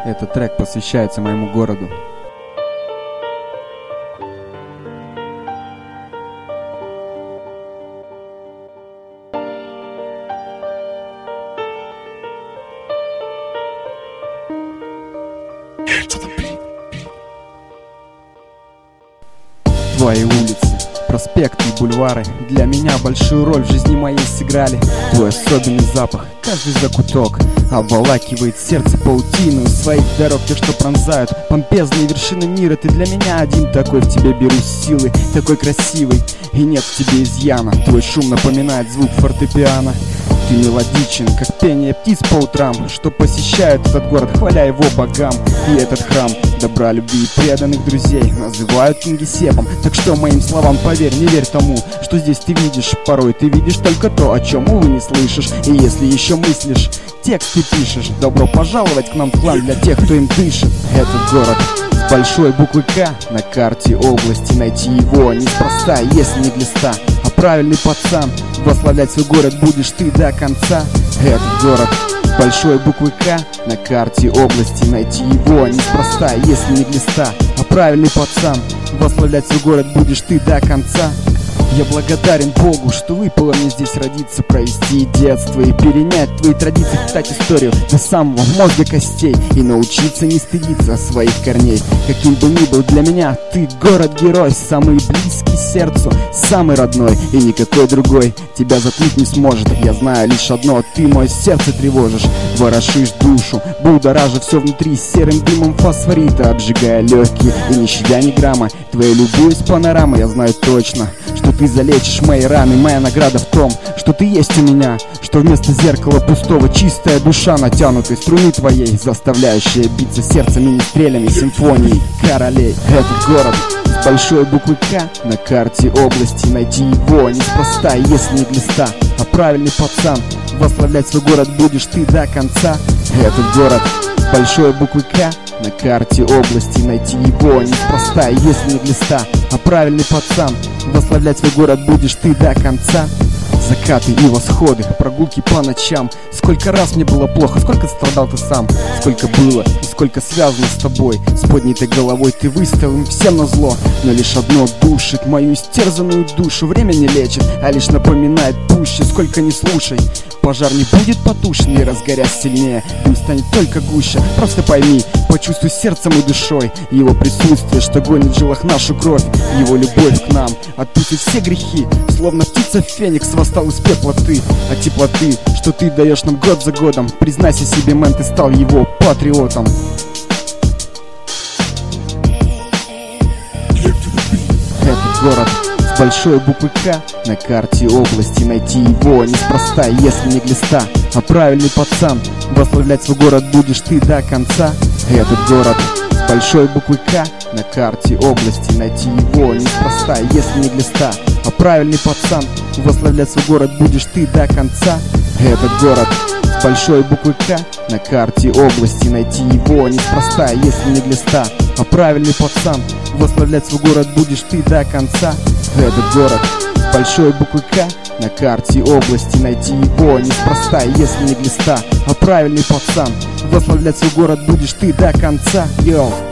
Этот трек посвящается моему городу. Твои улицы, проспекты и бульвары для меня большую роль в жизни моей сыграли. Твой особенный запах, каждый закуток обволакивает сердце паутину своих дорог, те, что пронзают помпезные вершины мира. Ты для меня один такой, в тебе беру силы, такой красивый, и нет в тебе изъяна. Твой шум напоминает звук фортепиано. Ты мелодичен, как пение птиц по утрам, что посещают этот город, хваля его богам. И этот храм добра, любви и преданных друзей называют Кингисеппом. Так что моим словам поверь, не верь тому, что здесь ты видишь. Порой ты видишь только то, о чем, увы, не слышишь. И если еще мыслишь, текст ты пишешь. Добро пожаловать к нам в клан для тех, кто им дышит. Этот город с большой буквы К на карте области. Найти его неспроста, если не глиста, а правильный пацан. Восславлять свой город будешь ты до конца. Этот город с большой буквы К на карте области. Найти его неспроста, если не глиста, а правильный пацан. Восславлять свой город будешь ты до конца. Я благодарен Богу, что выпало мне здесь родиться, провести детство и перенять твои традиции, впитать историю до самого мозга костей и научиться не стыдиться своих корней. Каким бы ни был для меня ты город-герой, самый близкий сердцу, самый родной, и никакой другой тебя затмить не сможет. Я знаю лишь одно, ты мое сердце тревожишь, ворошишь душу, будоража все внутри серым дымом фосфорита, обжигая легкие и не щадя ни грамма. Твоей любовью с панорамой я знаю точно, что ты залечишь мои раны. Моя награда в том, что ты есть у меня, что вместо зеркала пустого чистая душа натянутой струны твоей, заставляющая биться сердце министрелями симфонии королей. Этот город с большой буквы К на карте области. Найти его неспроста, если не глиста, а правильный пацан. Восславлять свой город будешь ты до конца. Этот город с большой буквы К на карте области. Найти его неспроста, если не глиста, а правильный пацан. Восславлять свой город будешь ты до конца. Закаты и восходы, прогулки по ночам. Сколько раз мне было плохо, сколько страдал ты сам. Сколько было и сколько связано с тобой. С поднятой головой ты выставил им всем назло. Но лишь одно душит мою истерзанную душу. Время не лечит, а лишь напоминает пуще. Сколько не слушай, пожар не будет потушен, и разгорясь сильнее, дым станет только гуще. Просто пойми, почувствуй сердцем и душой его присутствие, что гонит в жилах нашу кровь. Его любовь к нам отпустит все грехи, словно птица Феникс восстал из пепла ты. От теплоты, что ты даешь нам год за годом, признайся себе, мэн, ты стал его патриотом. Этот город с большой буквы К на карте области. Найти его неспроста, если не глиста, а правильный пацан. Восславлять свой город будешь ты до конца. Этот город с большой буквы К на карте области. Найти его неспроста, если не глиста, а правильный пацан. Восславлять свой город будешь ты до конца. Этот город с большой буквы К на карте области. Найти его неспроста, если не глиста, а правильный пацан. Восславлять свой город будешь ты до конца. Этот город с большой буквы К на карте области. Найти его неспроста, если не глиста, а правильный пацан. Восславлять свой город будешь ты до конца. Йоу.